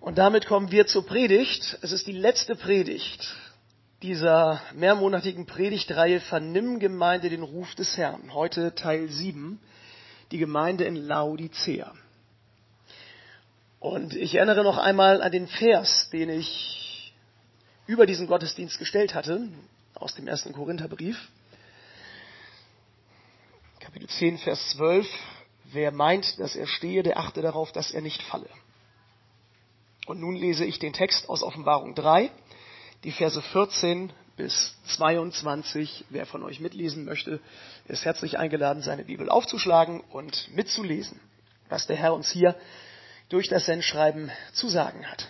Und damit kommen wir zur Predigt. Es ist die letzte Predigt dieser mehrmonatigen Predigtreihe Vernimm Gemeinde den Ruf des Herrn. Heute Teil 7, die Gemeinde in Laodicea. Und ich erinnere noch einmal an den Vers, den ich über diesen Gottesdienst gestellt hatte, aus dem 1. Korintherbrief. Kapitel 10, Vers 12. Wer meint, dass er stehe, der achte darauf, dass er nicht falle. Und nun lese ich den Text aus Offenbarung 3, die Verse 14 bis 22. Wer von euch mitlesen möchte, ist herzlich eingeladen, seine Bibel aufzuschlagen und mitzulesen, was der Herr uns hier durch das Sendschreiben zu sagen hat.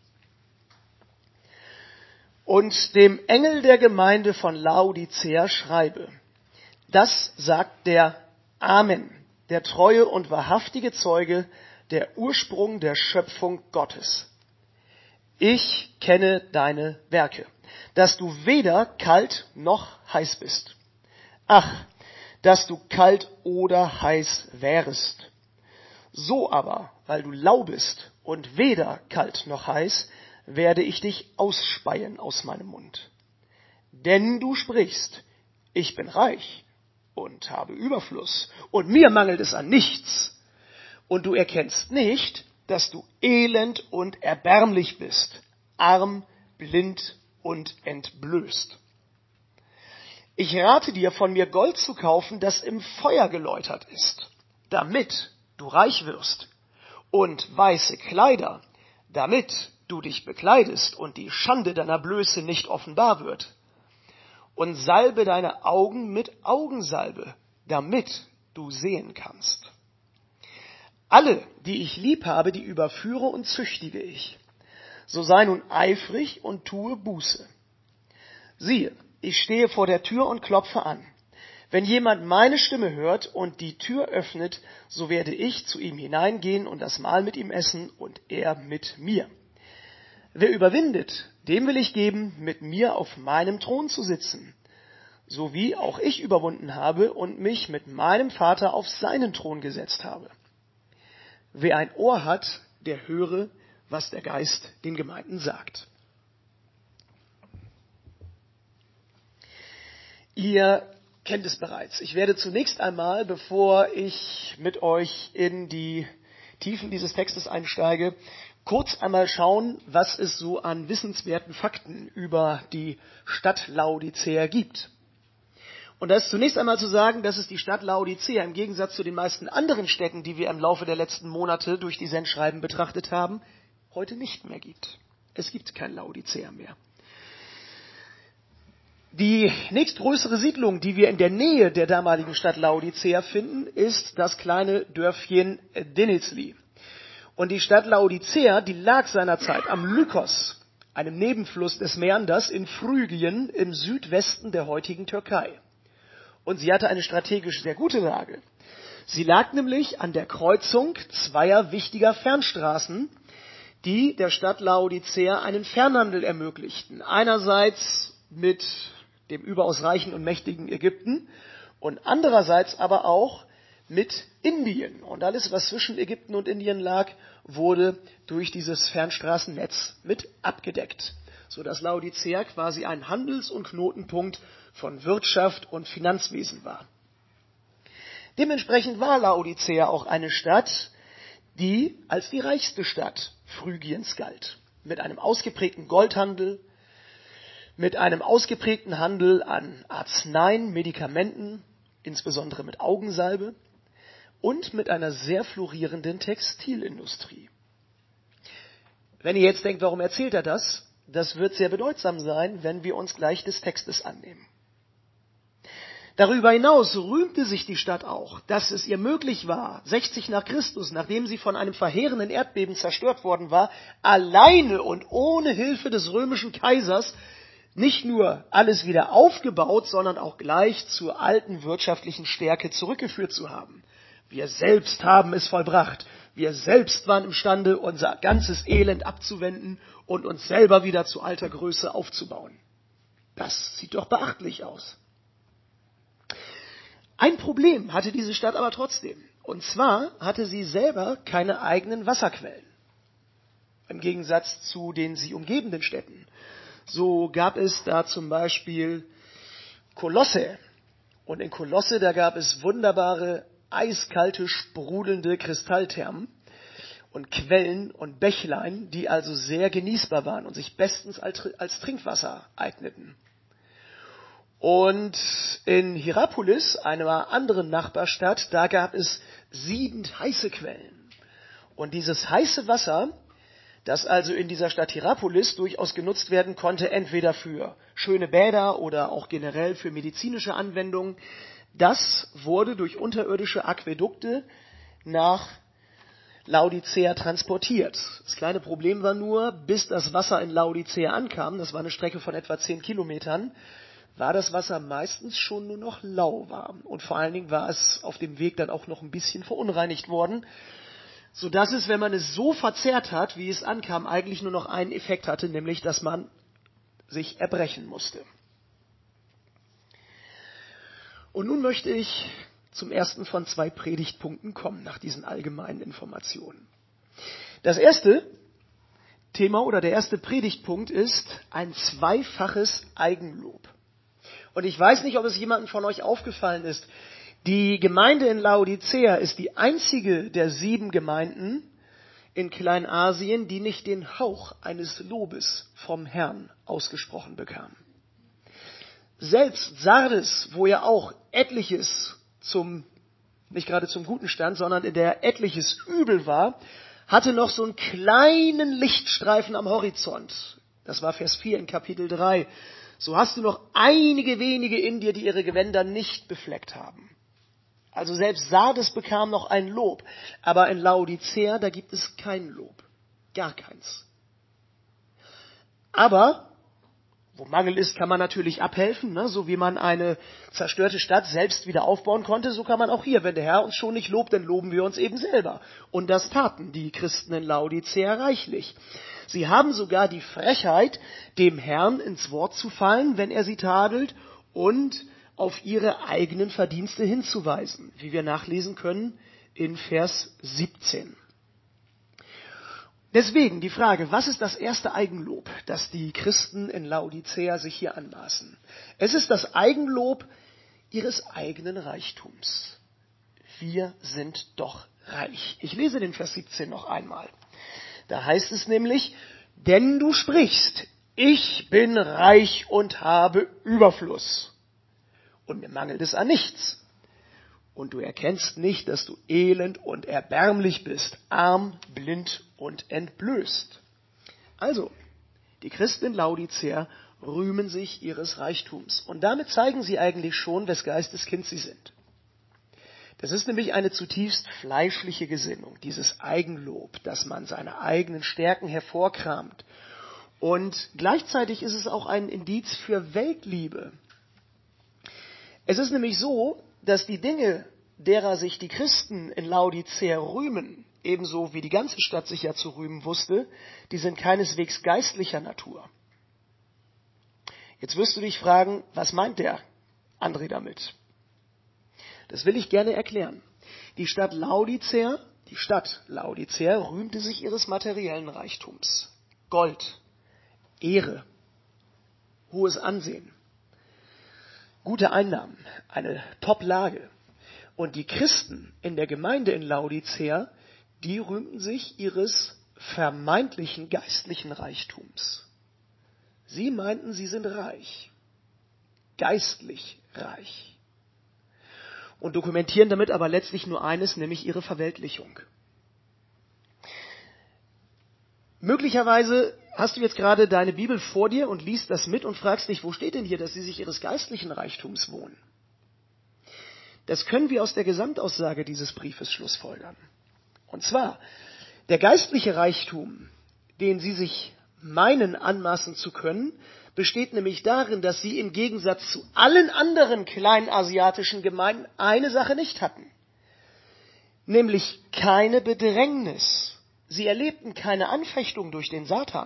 Und dem Engel der Gemeinde von Laodicea schreibe: Das sagt der Amen, der treue und wahrhaftige Zeuge, der Ursprung der Schöpfung Gottes. Ich kenne deine Werke, dass du weder kalt noch heiß bist. Ach, dass du kalt oder heiß wärest. So aber, weil du lau bist und weder kalt noch heiß, werde ich dich ausspeien aus meinem Mund. Denn du sprichst, ich bin reich und habe Überfluss und mir mangelt es an nichts. Und du erkennst nicht, dass du elend und erbärmlich bist, arm, blind und entblößt. Ich rate dir, von mir Gold zu kaufen, das im Feuer geläutert ist, damit du reich wirst, und weiße Kleider, damit du dich bekleidest und die Schande deiner Blöße nicht offenbar wird. Und salbe deine Augen mit Augensalbe, damit du sehen kannst. Alle, die ich lieb habe, die überführe und züchtige ich. So sei nun eifrig und tue Buße. Siehe, ich stehe vor der Tür und klopfe an. Wenn jemand meine Stimme hört und die Tür öffnet, so werde ich zu ihm hineingehen und das Mahl mit ihm essen und er mit mir. Wer überwindet, dem will ich geben, mit mir auf meinem Thron zu sitzen, so wie auch ich überwunden habe und mich mit meinem Vater auf seinen Thron gesetzt habe. Wer ein Ohr hat, der höre, was der Geist den Gemeinden sagt. Ihr kennt es bereits. Ich werde zunächst einmal, bevor ich mit euch in die Tiefen dieses Textes einsteige, kurz einmal schauen, was es so an wissenswerten Fakten über die Stadt Laodicea gibt. Und da ist zunächst einmal zu sagen, dass es die Stadt Laodicea im Gegensatz zu den meisten anderen Städten, die wir im Laufe der letzten Monate durch die Sendschreiben betrachtet haben, heute nicht mehr gibt. Es gibt kein Laodicea mehr. Die nächstgrößere Siedlung, die wir in der Nähe der damaligen Stadt Laodicea finden, ist das kleine Dörfchen Denizli. Und die Stadt Laodicea, die lag seinerzeit am Lykos, einem Nebenfluss des Mäanders in Phrygien im Südwesten der heutigen Türkei. Und sie hatte eine strategisch sehr gute Lage. Sie lag nämlich an der Kreuzung zweier wichtiger Fernstraßen, die der Stadt Laodicea einen Fernhandel ermöglichten. Einerseits mit dem überaus reichen und mächtigen Ägypten und andererseits aber auch mit Indien. Und alles, was zwischen Ägypten und Indien lag, wurde durch dieses Fernstraßennetz mit abgedeckt, sodass Laodicea quasi ein Handels- und Knotenpunkt von Wirtschaft und Finanzwesen war. Dementsprechend war Laodicea auch eine Stadt, die als die reichste Stadt Phrygiens galt. Mit einem ausgeprägten Goldhandel, mit einem ausgeprägten Handel an Arzneien, Medikamenten, insbesondere mit Augensalbe, und mit einer sehr florierenden Textilindustrie. Wenn ihr jetzt denkt, warum erzählt er das? Das wird sehr bedeutsam sein, wenn wir uns gleich des Textes annehmen. Darüber hinaus rühmte sich die Stadt auch, dass es ihr möglich war, 60 nach Christus, nachdem sie von einem verheerenden Erdbeben zerstört worden war, alleine und ohne Hilfe des römischen Kaisers nicht nur alles wieder aufgebaut, sondern auch gleich zur alten wirtschaftlichen Stärke zurückgeführt zu haben. Wir selbst haben es vollbracht. Wir selbst waren imstande, unser ganzes Elend abzuwenden und uns selber wieder zu alter Größe aufzubauen. Das sieht doch beachtlich aus. Ein Problem hatte diese Stadt aber trotzdem. Und zwar hatte sie selber keine eigenen Wasserquellen. im Gegensatz zu den sie umgebenden Städten. So gab es da zum Beispiel Kolosse. Und in Kolosse, da gab es wunderbare, eiskalte, sprudelnde Kristallthermen und Quellen und Bächlein, die also sehr genießbar waren und sich bestens als Trinkwasser eigneten. Und in Hierapolis, einer anderen Nachbarstadt, da gab es siedend heiße Quellen. Und dieses heiße Wasser, das also in dieser Stadt Hierapolis durchaus genutzt werden konnte, entweder für schöne Bäder oder auch generell für medizinische Anwendungen, das wurde durch unterirdische Aquädukte nach Laodicea transportiert. Das kleine Problem war nur, bis das Wasser in Laodicea ankam, das war eine Strecke von etwa 10 Kilometern, war das Wasser meistens schon nur noch lauwarm. Und vor allen Dingen war es auf dem Weg dann auch noch ein bisschen verunreinigt worden, sodass es, wenn man es so verzehrt hat, wie es ankam, eigentlich nur noch einen Effekt hatte, nämlich, dass man sich erbrechen musste. Und nun möchte ich zum ersten von 2 Predigtpunkten kommen, nach diesen allgemeinen Informationen. Das erste Thema oder der erste Predigtpunkt ist ein zweifaches Eigenlob. Und ich weiß nicht, ob es jemandem von euch aufgefallen ist, die Gemeinde in Laodicea ist die einzige der 7 Gemeinden in Kleinasien, die nicht den Hauch eines Lobes vom Herrn ausgesprochen bekam. Selbst Sardes, wo ja auch etliches nicht gerade zum Guten stand, sondern in der etliches übel war, hatte noch so einen kleinen Lichtstreifen am Horizont. Das war Vers 4 in Kapitel 3. So hast du noch einige wenige in dir, die ihre Gewänder nicht befleckt haben. Also selbst Sardes bekam noch ein Lob. Aber in Laodicea, da gibt es kein Lob. Gar keins. Aber wo Mangel ist, kann man natürlich abhelfen. Ne? So wie man eine zerstörte Stadt selbst wieder aufbauen konnte, so kann man auch hier. Wenn der Herr uns schon nicht lobt, dann loben wir uns eben selber. Und das taten die Christen in Laodicea reichlich. Sie haben sogar die Frechheit, dem Herrn ins Wort zu fallen, wenn er sie tadelt, und auf ihre eigenen Verdienste hinzuweisen, wie wir nachlesen können in Vers 17. Deswegen die Frage, was ist das erste Eigenlob, das die Christen in Laodicea sich hier anmaßen? Es ist das Eigenlob ihres eigenen Reichtums. Wir sind doch reich. Ich lese den Vers 17 noch einmal. Da heißt es nämlich, denn du sprichst, ich bin reich und habe Überfluss. Und mir mangelt es an nichts. Und du erkennst nicht, dass du elend und erbärmlich bist, arm, blind und entblößt. Also, die Christen in Laodicea rühmen sich ihres Reichtums. Und damit zeigen sie eigentlich schon, wes Geistes Kind sie sind. Das ist nämlich eine zutiefst fleischliche Gesinnung, dieses Eigenlob, dass man seine eigenen Stärken hervorkramt. Und gleichzeitig ist es auch ein Indiz für Weltliebe. Es ist nämlich so, dass die Dinge, derer sich die Christen in Laodicea rühmen, ebenso wie die ganze Stadt sich ja zu rühmen wusste, die sind keineswegs geistlicher Natur. Jetzt wirst du dich fragen, was meint der André damit? Das will ich gerne erklären. Die Stadt Laodicea rühmte sich ihres materiellen Reichtums. Gold, Ehre, hohes Ansehen, gute Einnahmen, eine Top-Lage. Und die Christen in der Gemeinde in Laodicea, die rühmten sich ihres vermeintlichen geistlichen Reichtums. Sie meinten, sie sind reich, geistlich reich. Und dokumentieren damit aber letztlich nur eines, nämlich ihre Verweltlichung. Möglicherweise hast du jetzt gerade deine Bibel vor dir und liest das mit und fragst dich, wo steht denn hier, dass sie sich ihres geistlichen Reichtums wohnen? Das können wir aus der Gesamtaussage dieses Briefes schlussfolgern. Und zwar, der geistliche Reichtum, den sie sich meinen anmaßen zu können, besteht nämlich darin, dass sie im Gegensatz zu allen anderen kleinasiatischen Gemeinden eine Sache nicht hatten. Nämlich keine Bedrängnis. Sie erlebten keine Anfechtung durch den Satan.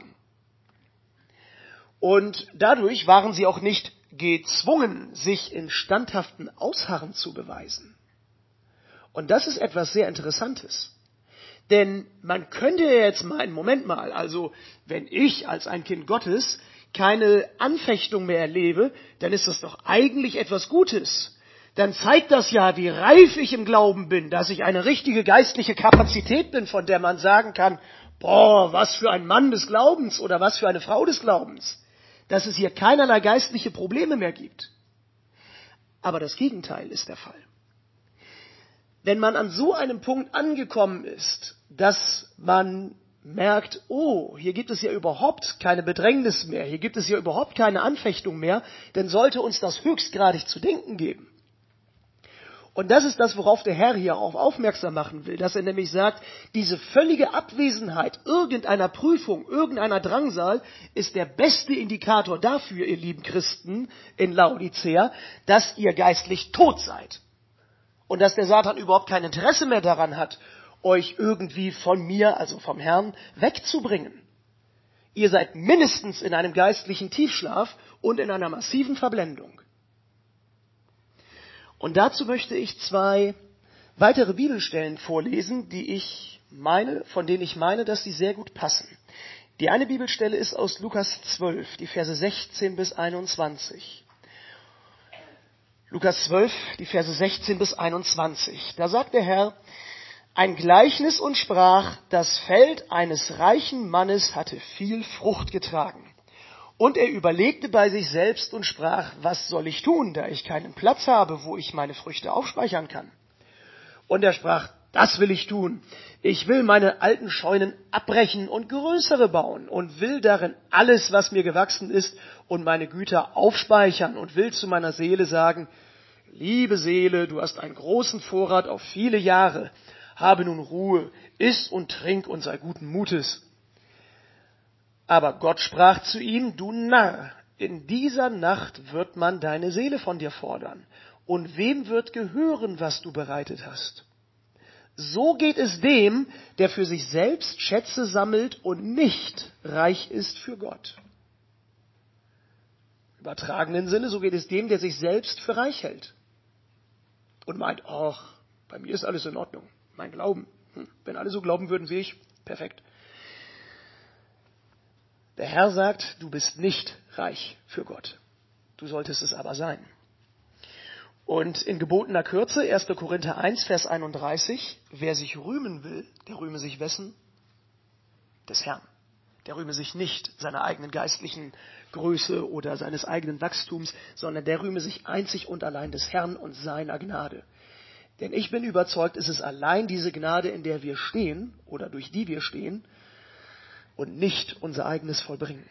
Und dadurch waren sie auch nicht gezwungen, sich in standhaften Ausharren zu beweisen. Und das ist etwas sehr Interessantes. Denn man könnte ja jetzt meinen, Moment mal, also wenn ich als ein Kind Gottes keine Anfechtung mehr erlebe, dann ist das doch eigentlich etwas Gutes. Dann zeigt das ja, wie reif ich im Glauben bin, dass ich eine richtige geistliche Kapazität bin, von der man sagen kann, boah, was für ein Mann des Glaubens oder was für eine Frau des Glaubens, dass es hier keinerlei geistliche Probleme mehr gibt. Aber das Gegenteil ist der Fall. Wenn man an so einem Punkt angekommen ist, dass man merkt, oh, hier gibt es ja überhaupt keine Bedrängnis mehr, hier gibt es ja überhaupt keine Anfechtung mehr, dann sollte uns das höchstgradig zu denken geben. Und das ist das, worauf der Herr hier auch aufmerksam machen will, dass er nämlich sagt, diese völlige Abwesenheit irgendeiner Prüfung, irgendeiner Drangsal ist der beste Indikator dafür, ihr lieben Christen in Laodicea, dass ihr geistlich tot seid. Und dass der Satan überhaupt kein Interesse mehr daran hat, euch irgendwie von mir, also vom Herrn, wegzubringen. Ihr seid mindestens in einem geistlichen Tiefschlaf und in einer massiven Verblendung. Und dazu möchte ich 2 weitere Bibelstellen vorlesen, von denen ich meine, dass sie sehr gut passen. Die eine Bibelstelle ist aus Lukas 12, die Verse 16 bis 21. Lukas 12, die Verse 16 bis 21. Da sagt der Herr ein Gleichnis und sprach, das Feld eines reichen Mannes hatte viel Frucht getragen. Und er überlegte bei sich selbst und sprach, was soll ich tun, da ich keinen Platz habe, wo ich meine Früchte aufspeichern kann? Und er sprach, das will ich tun. Ich will meine alten Scheunen abbrechen und größere bauen und will darin alles, was mir gewachsen ist, und meine Güter aufspeichern und will zu meiner Seele sagen, liebe Seele, du hast einen großen Vorrat auf viele Jahre. Habe nun Ruhe, iss und trink und sei guten Mutes. Aber Gott sprach zu ihm, du Narr, in dieser Nacht wird man deine Seele von dir fordern. Und wem wird gehören, was du bereitet hast? So geht es dem, der für sich selbst Schätze sammelt und nicht reich ist für Gott. Im übertragenen Sinne, so geht es dem, der sich selbst für reich hält. Und meint, ach, bei mir ist alles in Ordnung. Mein Glauben. Wenn alle so glauben würden wie ich, perfekt. Der Herr sagt, du bist nicht reich für Gott. Du solltest es aber sein. Und in gebotener Kürze, 1. Korinther 1, Vers 31, wer sich rühmen will, der rühme sich wessen? Des Herrn. Der rühme sich nicht seiner eigenen geistlichen Größe oder seines eigenen Wachstums, sondern der rühme sich einzig und allein des Herrn und seiner Gnade. Denn ich bin überzeugt, es ist allein diese Gnade, in der wir stehen oder durch die wir stehen und nicht unser eigenes Vollbringen.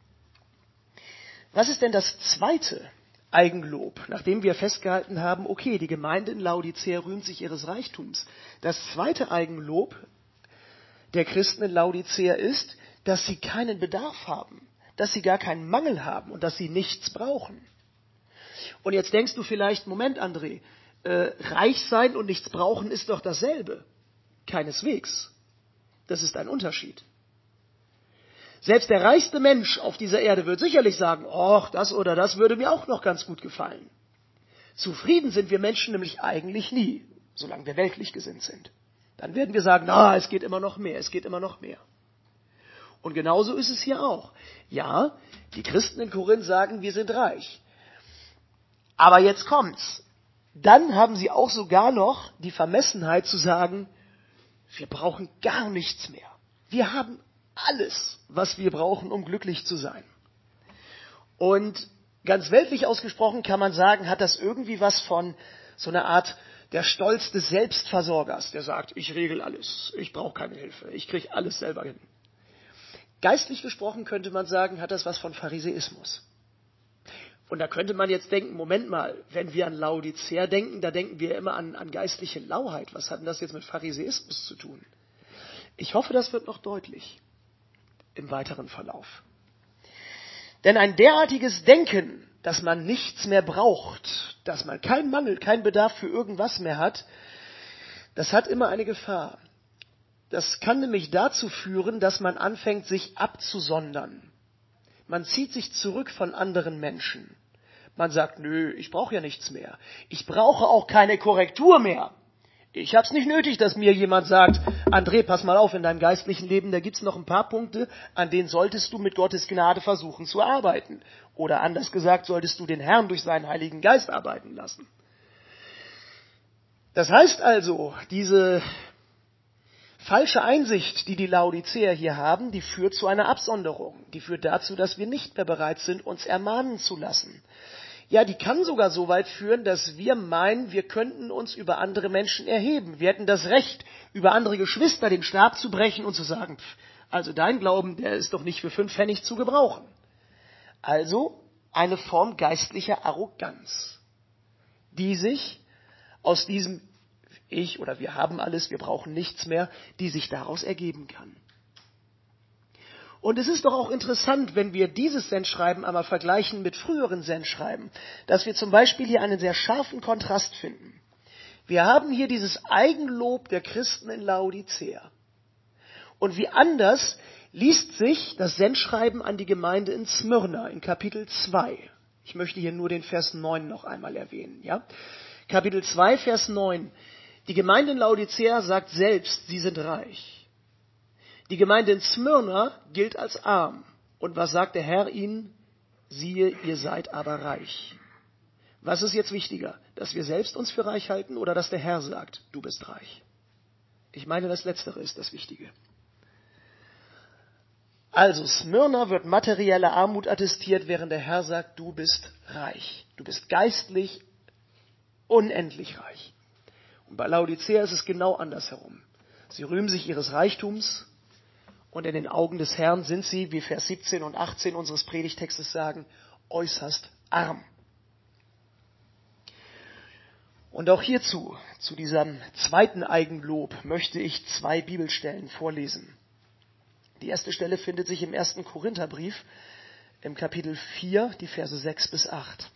Was ist denn das zweite Eigenlob, nachdem wir festgehalten haben, okay, die Gemeinde in Laodicea rühmt sich ihres Reichtums. Das zweite Eigenlob der Christen in Laodicea ist, dass sie keinen Bedarf haben, dass sie gar keinen Mangel haben und dass sie nichts brauchen. Und jetzt denkst du vielleicht, Moment, André, reich sein und nichts brauchen ist doch dasselbe. Keineswegs. Das ist ein Unterschied. Selbst der reichste Mensch auf dieser Erde wird sicherlich sagen, ach, das oder das würde mir auch noch ganz gut gefallen. Zufrieden sind wir Menschen nämlich eigentlich nie, solange wir weltlich gesinnt sind. Dann werden wir sagen, na, es geht immer noch mehr, es geht immer noch mehr. Und genauso ist es hier auch. Ja, die Christen in Korinth sagen, wir sind reich. Aber jetzt kommt's. Dann haben sie auch sogar noch die Vermessenheit zu sagen, wir brauchen gar nichts mehr. Wir haben alles, was wir brauchen, um glücklich zu sein. Und ganz weltlich ausgesprochen kann man sagen, hat das irgendwie was von so einer Art der Stolz des Selbstversorgers, der sagt, ich regel alles, ich brauche keine Hilfe, ich kriege alles selber hin. Geistlich gesprochen könnte man sagen, hat das was von Pharisäismus. Und da könnte man jetzt denken, Moment mal, wenn wir an Laodicea denken, da denken wir immer an geistliche Lauheit. Was hat denn das jetzt mit Pharisäismus zu tun? Ich hoffe, das wird noch deutlich im weiteren Verlauf. Denn ein derartiges Denken, dass man nichts mehr braucht, dass man keinen Mangel, keinen Bedarf für irgendwas mehr hat, das hat immer eine Gefahr. Das kann nämlich dazu führen, dass man anfängt, sich abzusondern. Man zieht sich zurück von anderen Menschen. Man sagt, nö, ich brauche ja nichts mehr. Ich brauche auch keine Korrektur mehr. Ich habe es nicht nötig, dass mir jemand sagt, André, pass mal auf, in deinem geistlichen Leben, da gibt's noch ein paar Punkte, an denen solltest du mit Gottes Gnade versuchen zu arbeiten. Oder anders gesagt, solltest du den Herrn durch seinen Heiligen Geist arbeiten lassen. Das heißt also, diese falsche Einsicht, die die Laodiceer hier haben, die führt zu einer Absonderung. Die führt dazu, dass wir nicht mehr bereit sind, uns ermahnen zu lassen. Ja, die kann sogar so weit führen, dass wir meinen, wir könnten uns über andere Menschen erheben. Wir hätten das Recht, über andere Geschwister den Stab zu brechen und zu sagen, also dein Glauben, der ist doch nicht für 5 Pfennig zu gebrauchen. Also eine Form geistlicher Arroganz, die sich aus diesem Ich oder wir haben alles, wir brauchen nichts mehr, die sich daraus ergeben kann. Und es ist doch auch interessant, wenn wir dieses Sendschreiben einmal vergleichen mit früheren Sendschreiben, dass wir zum Beispiel hier einen sehr scharfen Kontrast finden. Wir haben hier dieses Eigenlob der Christen in Laodicea. Und wie anders liest sich das Sendschreiben an die Gemeinde in Smyrna in Kapitel 2. Ich möchte hier nur den Vers 9 noch einmal erwähnen. Ja? Kapitel 2, Vers 9. Die Gemeinde in Laodicea sagt selbst, sie sind reich. Die Gemeinde in Smyrna gilt als arm. Und was sagt der Herr ihnen? Siehe, ihr seid aber reich. Was ist jetzt wichtiger? Dass wir selbst uns für reich halten oder dass der Herr sagt, du bist reich? Ich meine, das Letztere ist das Wichtige. Also, Smyrna wird materielle Armut attestiert, während der Herr sagt, du bist reich. Du bist geistlich unendlich reich. Und bei Laodicea ist es genau andersherum. Sie rühmen sich ihres Reichtums und in den Augen des Herrn sind sie, wie Vers 17 und 18 unseres Predigtextes sagen, äußerst arm. Und auch hierzu, zu diesem zweiten Eigenlob, möchte ich 2 Bibelstellen vorlesen. Die erste Stelle findet sich im 1. Korintherbrief, im Kapitel 4, die Verse 6 bis 8.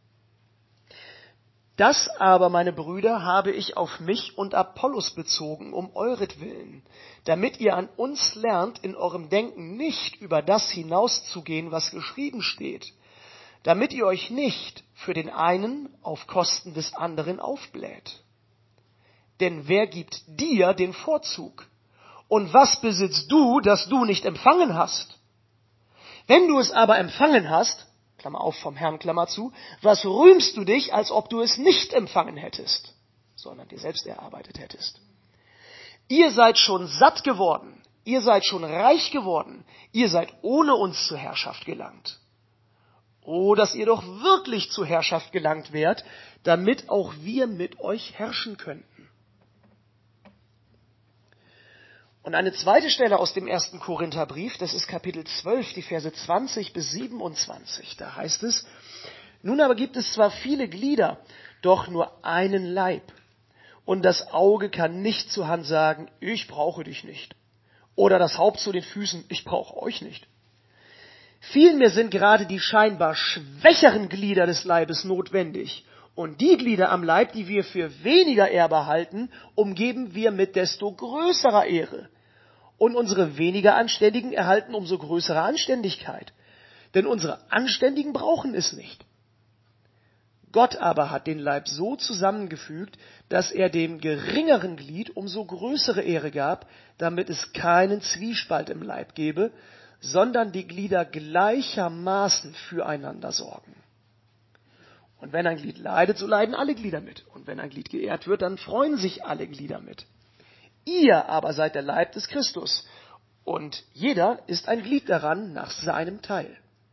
Das aber, meine Brüder, habe ich auf mich und Apollos bezogen, um euretwillen, damit ihr an uns lernt, in eurem Denken nicht über das hinauszugehen, was geschrieben steht, damit ihr euch nicht für den einen auf Kosten des anderen aufbläht. Denn wer gibt dir den Vorzug? Und was besitzt du, das du nicht empfangen hast? Wenn du es aber empfangen hast, Klammer auf, vom Herrn, Klammer zu, was rühmst du dich, als ob du es nicht empfangen hättest, sondern dir selbst erarbeitet hättest? Ihr seid schon satt geworden, ihr seid schon reich geworden, ihr seid ohne uns zur Herrschaft gelangt. Oh, dass ihr doch wirklich zur Herrschaft gelangt wärt, damit auch wir mit euch herrschen könnten. Und eine zweite Stelle aus dem 1. Korintherbrief, das ist Kapitel 12, die Verse 20 bis 27. Da heißt es, nun aber gibt es zwar viele Glieder, doch nur einen Leib. Und das Auge kann nicht zur Hand sagen, ich brauche dich nicht. Oder das Haupt zu den Füßen, ich brauche euch nicht. Vielmehr sind gerade die scheinbar schwächeren Glieder des Leibes notwendig. Und die Glieder am Leib, die wir für weniger ehrbar halten, umgeben wir mit desto größerer Ehre. Und unsere weniger Anständigen erhalten umso größere Anständigkeit. Denn unsere Anständigen brauchen es nicht. Gott aber hat den Leib so zusammengefügt, dass er dem geringeren Glied umso größere Ehre gab, damit es keinen Zwiespalt im Leib gebe, sondern die Glieder gleichermaßen füreinander sorgen. Und wenn ein Glied leidet, so leiden alle Glieder mit. Und wenn ein Glied geehrt wird, dann freuen sich alle Glieder mit. Ihr aber seid der Leib des Christus. Und jeder ist ein Glied daran nach seinem Teil.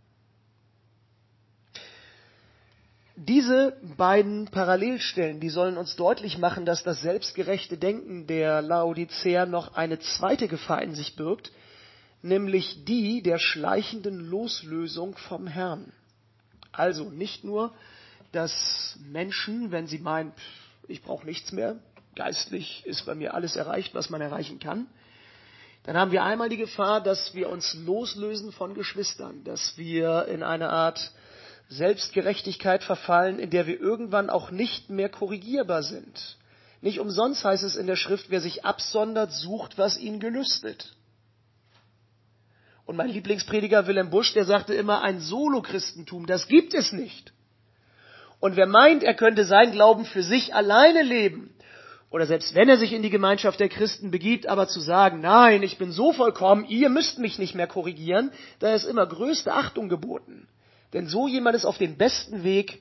Diese beiden Parallelstellen, die sollen uns deutlich machen, dass das selbstgerechte Denken der Laodiceer noch eine zweite Gefahr in sich birgt, nämlich die der schleichenden Loslösung vom Herrn. Also nicht nur, dass Menschen, wenn sie meinen, ich brauche nichts mehr, geistlich ist bei mir alles erreicht, was man erreichen kann, dann haben wir einmal die Gefahr, dass wir uns loslösen von Geschwistern, dass wir in eine Art Selbstgerechtigkeit verfallen, in der wir irgendwann auch nicht mehr korrigierbar sind. Nicht umsonst heißt es in der Schrift, wer sich absondert, sucht, was ihn gelüstet. Und mein Lieblingsprediger Wilhelm Busch, der sagte immer, ein Solo-Christentum, das gibt es nicht. Und wer meint, er könnte sein Glauben für sich alleine leben oder selbst wenn er sich in die Gemeinschaft der Christen begibt, aber zu sagen, nein, ich bin so vollkommen, ihr müsst mich nicht mehr korrigieren, da ist immer größte Achtung geboten. Denn so jemand ist auf dem besten Weg,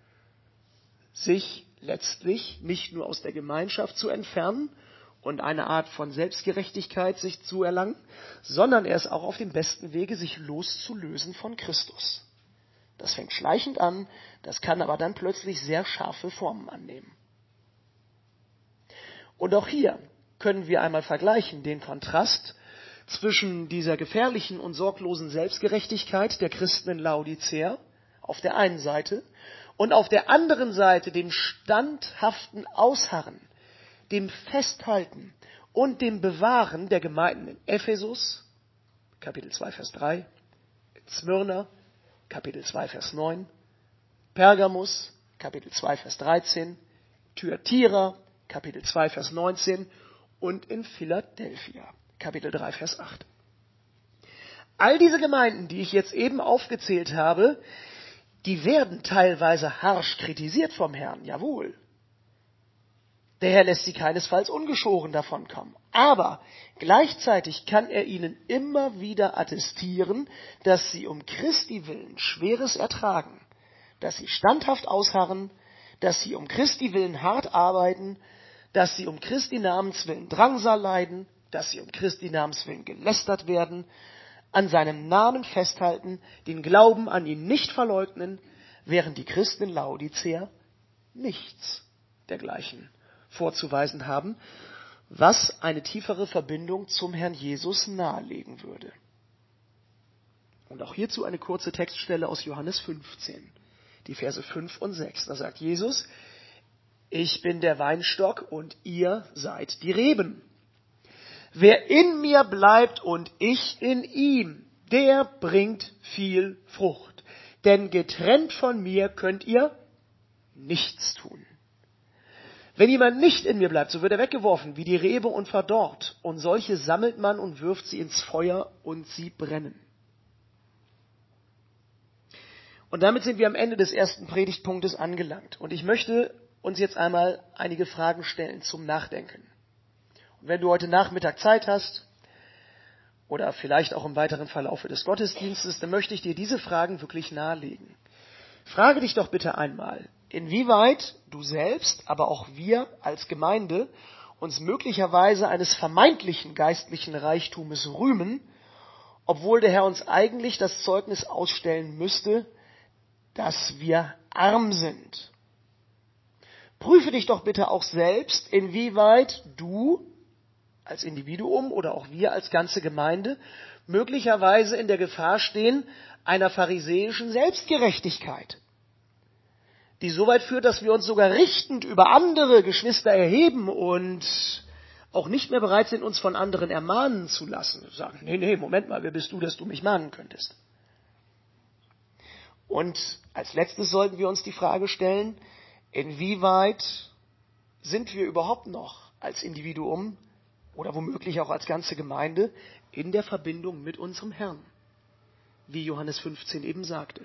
sich letztlich nicht nur aus der Gemeinschaft zu entfernen und eine Art von Selbstgerechtigkeit sich zu erlangen, sondern er ist auch auf dem besten Wege, sich loszulösen von Christus. Das fängt schleichend an, das kann aber dann plötzlich sehr scharfe Formen annehmen. Und auch hier können wir einmal vergleichen den Kontrast zwischen dieser gefährlichen und sorglosen Selbstgerechtigkeit der Christen in Laodicea auf der einen Seite und auf der anderen Seite dem standhaften Ausharren, dem Festhalten und dem Bewahren der Gemeinden in Ephesus, Kapitel 2, Vers 3, in Smyrna, Kapitel 2, Vers 9, Pergamus, Kapitel 2, Vers 13, Thyatira, Kapitel 2, Vers 19 und in Philadelphia, Kapitel 3, Vers 8. All diese Gemeinden, die ich jetzt eben aufgezählt habe, die werden teilweise harsch kritisiert vom Herrn, jawohl. Der Herr lässt sie keinesfalls ungeschoren davonkommen. Aber gleichzeitig kann er ihnen immer wieder attestieren, dass sie um Christi willen Schweres ertragen, dass sie standhaft ausharren, dass sie um Christi willen hart arbeiten, dass sie um Christi Namens willen Drangsal leiden, dass sie um Christi Namens willen gelästert werden, an seinem Namen festhalten, den Glauben an ihn nicht verleugnen, während die Christen in Laodicea nichts dergleichen vorzuweisen haben, was eine tiefere Verbindung zum Herrn Jesus nahelegen würde. Und auch hierzu eine kurze Textstelle aus Johannes 15, die Verse 5 und 6. Da sagt Jesus, ich bin der Weinstock und ihr seid die Reben. Wer in mir bleibt und ich in ihm, der bringt viel Frucht. Denn getrennt von mir könnt ihr nichts tun. Wenn jemand nicht in mir bleibt, so wird er weggeworfen wie die Rebe und verdorrt. Und solche sammelt man und wirft sie ins Feuer und sie brennen. Und damit sind wir am Ende des ersten Predigtpunktes angelangt. Und ich möchte uns jetzt einmal einige Fragen stellen zum Nachdenken. Und wenn du heute Nachmittag Zeit hast, oder vielleicht auch im weiteren Verlaufe des Gottesdienstes, dann möchte ich dir diese Fragen wirklich nahelegen. Frage dich doch bitte einmal, inwieweit du selbst, aber auch wir als Gemeinde uns möglicherweise eines vermeintlichen geistlichen Reichtumes rühmen, obwohl der Herr uns eigentlich das Zeugnis ausstellen müsste, dass wir arm sind. Prüfe dich doch bitte auch selbst, inwieweit du als Individuum oder auch wir als ganze Gemeinde möglicherweise in der Gefahr stehen einer pharisäischen Selbstgerechtigkeit, die so weit führt, dass wir uns sogar richtend über andere Geschwister erheben und auch nicht mehr bereit sind, uns von anderen ermahnen zu lassen. Wir sagen, nee, Moment mal, wer bist du, dass du mich mahnen könntest? Und als letztes sollten wir uns die Frage stellen, inwieweit sind wir überhaupt noch als Individuum oder womöglich auch als ganze Gemeinde in der Verbindung mit unserem Herrn, wie Johannes 15 eben sagte.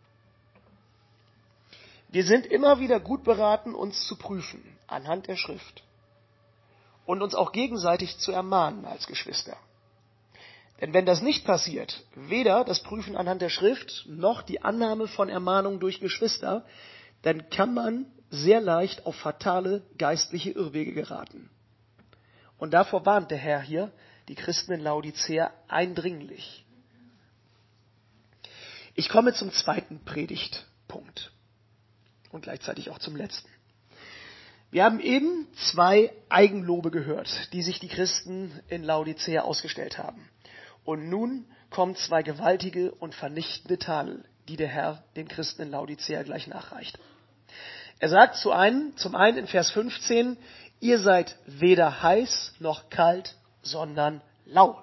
Wir sind immer wieder gut beraten, uns zu prüfen anhand der Schrift und uns auch gegenseitig zu ermahnen als Geschwister. Denn wenn das nicht passiert, weder das Prüfen anhand der Schrift noch die Annahme von Ermahnung durch Geschwister, dann kann man sehr leicht auf fatale geistliche Irrwege geraten. Und davor warnt der Herr hier die Christen in Laodicea eindringlich. Ich komme zum zweiten Predigtpunkt und gleichzeitig auch zum letzten. Wir haben eben 2 Eigenlobe gehört, die sich die Christen in Laodicea ausgestellt haben. Und nun kommen 2 gewaltige und vernichtende Tadel, die der Herr den Christen in Laodicea gleich nachreicht. Er sagt zum einen in Vers 15, ihr seid weder heiß noch kalt, sondern lau.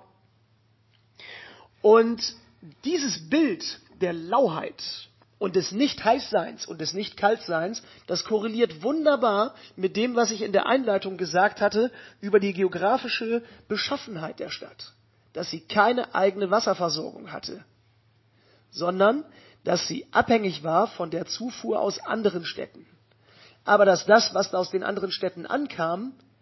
Und dieses Bild der Lauheit und des Nicht-Heißseins und des Nicht-Kaltseins, das korreliert wunderbar mit dem, was ich in der Einleitung gesagt hatte über die geografische Beschaffenheit der Stadt. Dass sie keine eigene Wasserversorgung hatte, sondern dass sie abhängig war von der Zufuhr aus anderen Städten. Aber dass das, was aus den anderen Städten ankam,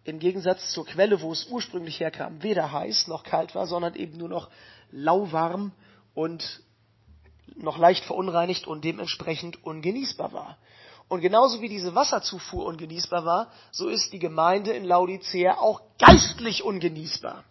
im Gegensatz zur Quelle, wo es ursprünglich herkam, weder heiß noch kalt war, sondern eben nur noch lauwarm und noch leicht verunreinigt und dementsprechend ungenießbar war. Und genauso wie diese Wasserzufuhr ungenießbar war, so ist die Gemeinde in Laodicea auch geistlich ungenießbar.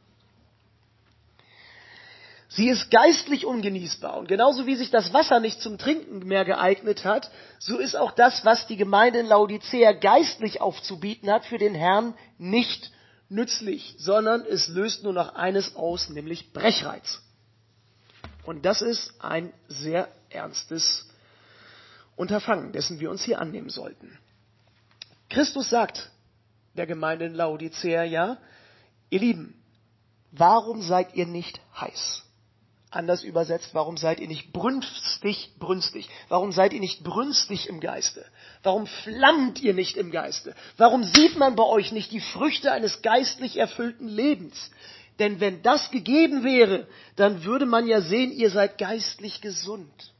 Sie ist geistlich ungenießbar. Und genauso wie sich das Wasser nicht zum Trinken mehr geeignet hat, so ist auch das, was die Gemeinde in Laodicea geistlich aufzubieten hat, für den Herrn nicht nützlich, sondern es löst nur noch eines aus, nämlich Brechreiz. Und das ist ein sehr ernstes Unterfangen, dessen wir uns hier annehmen sollten. Christus sagt der Gemeinde in Laodicea, ja, ihr Lieben, warum seid ihr nicht heiß? Anders übersetzt, warum seid ihr nicht brünstig? Warum seid ihr nicht brünstig im Geiste? Warum flammt ihr nicht im Geiste? Warum sieht man bei euch nicht die Früchte eines geistlich erfüllten Lebens? Denn wenn das gegeben wäre, dann würde man ja sehen, ihr seid geistlich gesund.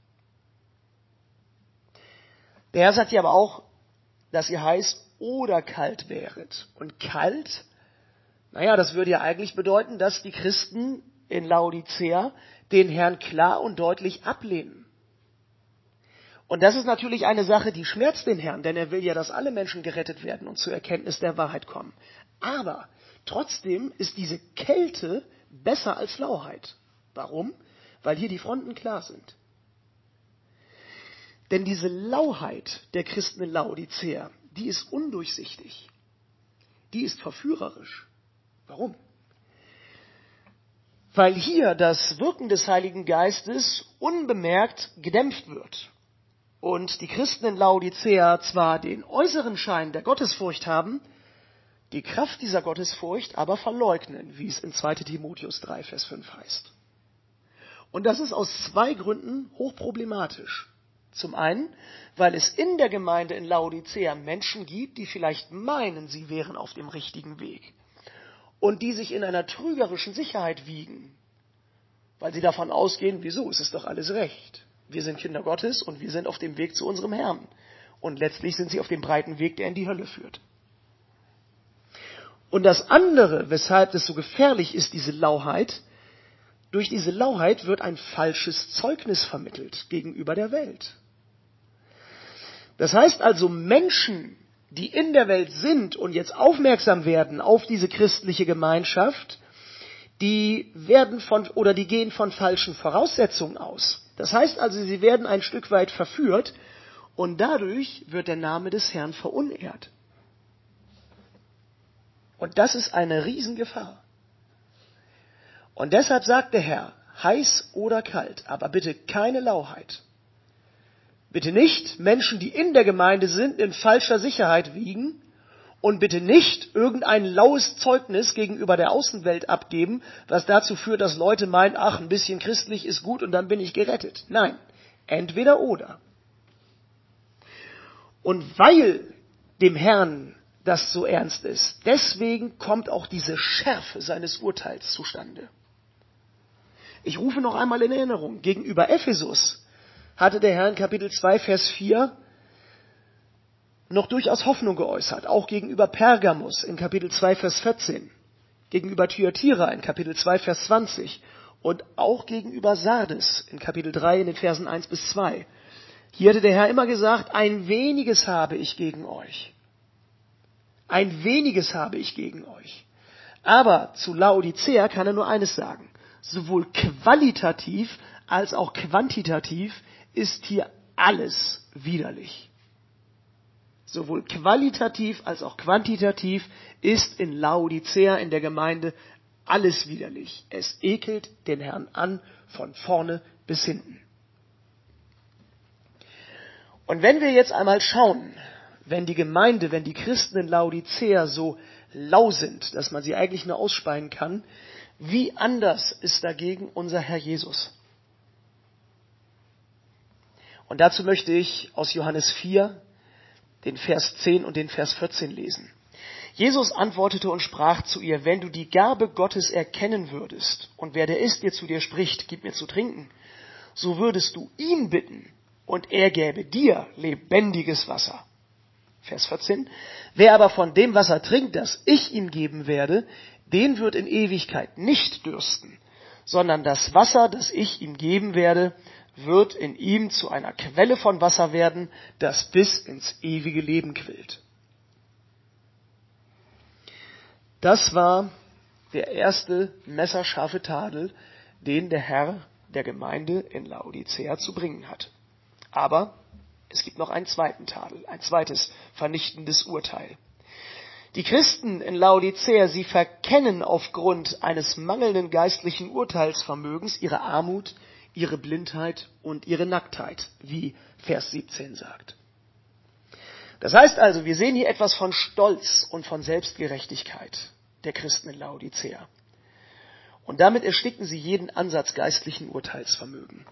Der Herr sagt ja aber auch, dass ihr heiß oder kalt wäret. Und kalt, das würde ja eigentlich bedeuten, dass die Christen in Laodicea den Herrn klar und deutlich ablehnen. Und das ist natürlich eine Sache, die schmerzt den Herrn, denn er will ja, dass alle Menschen gerettet werden und zur Erkenntnis der Wahrheit kommen. Aber trotzdem ist diese Kälte besser als Lauheit. Warum? Weil hier die Fronten klar sind. Denn diese Lauheit der Christen in Laodicea, die ist undurchsichtig. Die ist verführerisch. Warum? Weil hier das Wirken des Heiligen Geistes unbemerkt gedämpft wird. Und die Christen in Laodicea zwar den äußeren Schein der Gottesfurcht haben, die Kraft dieser Gottesfurcht aber verleugnen, wie es in 2 Timotheus 3, Vers 5 heißt. Und das ist aus 2 Gründen hochproblematisch. Zum einen, weil es in der Gemeinde in Laodicea Menschen gibt, die vielleicht meinen, sie wären auf dem richtigen Weg. Und die sich in einer trügerischen Sicherheit wiegen, weil sie davon ausgehen, wieso, es ist doch alles recht. Wir sind Kinder Gottes und wir sind auf dem Weg zu unserem Herrn. Und letztlich sind sie auf dem breiten Weg, der in die Hölle führt. Und das andere, weshalb es so gefährlich ist, diese Lauheit, durch diese Lauheit wird ein falsches Zeugnis vermittelt gegenüber der Welt. Das heißt also, Menschen, die in der Welt sind und jetzt aufmerksam werden auf diese christliche Gemeinschaft, die gehen von falschen Voraussetzungen aus. Das heißt also, sie werden ein Stück weit verführt und dadurch wird der Name des Herrn verunehrt. Und das ist eine Riesengefahr. Und deshalb sagt der Herr, heiß oder kalt, aber bitte keine Lauheit. Bitte nicht Menschen, die in der Gemeinde sind, in falscher Sicherheit wiegen und bitte nicht irgendein laues Zeugnis gegenüber der Außenwelt abgeben, was dazu führt, dass Leute meinen, ach, ein bisschen christlich ist gut und dann bin ich gerettet. Nein, entweder oder. Und weil dem Herrn das so ernst ist, deswegen kommt auch diese Schärfe seines Urteils zustande. Ich rufe noch einmal in Erinnerung, gegenüber Ephesus hatte der Herr in Kapitel 2, Vers 4 noch durchaus Hoffnung geäußert, auch gegenüber Pergamus in Kapitel 2, Vers 14, gegenüber Thyatira in Kapitel 2, Vers 20 und auch gegenüber Sardes in Kapitel 3 in den Versen 1 bis 2. Hier hatte der Herr immer gesagt, ein weniges habe ich gegen euch. Ein weniges habe ich gegen euch. Aber zu Laodicea kann er nur eines sagen. Sowohl qualitativ als auch quantitativ ist hier alles widerlich. Sowohl qualitativ als auch quantitativ ist in Laodicea, in der Gemeinde, alles widerlich. Es ekelt den Herrn an, von vorne bis hinten. Und wenn wir jetzt einmal schauen, wenn die Christen in Laodicea so lau sind, dass man sie eigentlich nur ausspeien kann, wie anders ist dagegen unser Herr Jesus? Und dazu möchte ich aus Johannes 4 den Vers 10 und den Vers 14 lesen. Jesus antwortete und sprach zu ihr, wenn du die Gabe Gottes erkennen würdest und wer der ist, der zu dir spricht, gib mir zu trinken, so würdest du ihn bitten und er gäbe dir lebendiges Wasser. Vers 14. Wer aber von dem Wasser trinkt, das ich ihm geben werde, den wird in Ewigkeit nicht dürsten, sondern das Wasser, das ich ihm geben werde, wird in ihm zu einer Quelle von Wasser werden, das bis ins ewige Leben quillt. Das war der erste messerscharfe Tadel, den der Herr der Gemeinde in Laodicea zu bringen hat. Aber es gibt noch einen zweiten Tadel, ein zweites vernichtendes Urteil. Die Christen in Laodicea, sie verkennen aufgrund eines mangelnden geistlichen Urteilsvermögens ihre Armut, ihre Blindheit und ihre Nacktheit, wie Vers 17 sagt. Das heißt also, wir sehen hier etwas von Stolz und von Selbstgerechtigkeit der Christen in Laodicea. Und damit ersticken sie jeden Ansatz geistlichen Urteilsvermögen.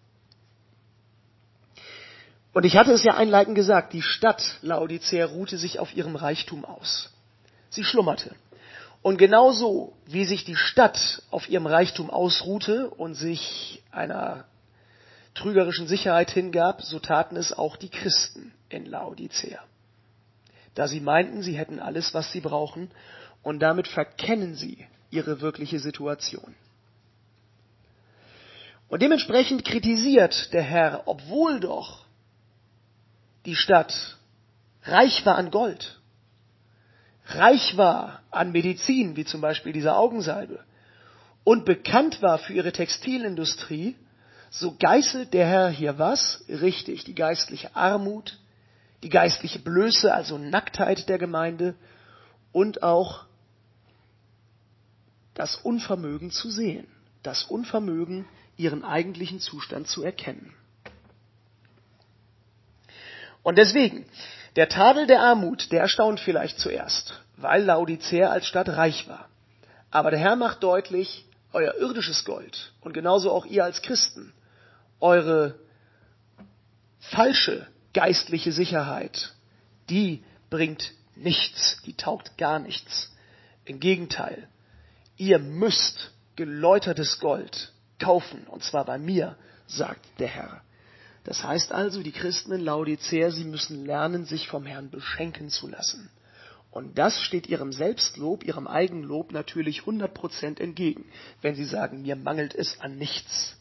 Und ich hatte es ja einleitend gesagt, die Stadt Laodicea ruhte sich auf ihrem Reichtum aus. Sie schlummerte. Und genauso wie sich die Stadt auf ihrem Reichtum ausruhte und sich einer trügerischen Sicherheit hingab, so taten es auch die Christen in Laodicea. Da sie meinten, sie hätten alles, was sie brauchen, und damit verkennen sie ihre wirkliche Situation. Und dementsprechend kritisiert der Herr, obwohl doch die Stadt reich war an Gold, reich war an Medizin, wie zum Beispiel dieser Augensalbe, und bekannt war für ihre Textilindustrie, so geißelt der Herr hier was? Richtig, die geistliche Armut, die geistliche Blöße, also Nacktheit der Gemeinde und auch das Unvermögen zu sehen, das Unvermögen, ihren eigentlichen Zustand zu erkennen. Und deswegen, der Tadel der Armut, der erstaunt vielleicht zuerst, weil Laodicea als Stadt reich war. Aber der Herr macht deutlich, euer irdisches Gold und genauso auch ihr als Christen, eure falsche geistliche Sicherheit, die bringt nichts, die taugt gar nichts. Im Gegenteil, ihr müsst geläutertes Gold kaufen, und zwar bei mir, sagt der Herr. Das heißt also, die Christen in Laodicea, sie müssen lernen, sich vom Herrn beschenken zu lassen. Und das steht ihrem Selbstlob, ihrem Eigenlob natürlich 100% entgegen, wenn sie sagen, mir mangelt es an nichts.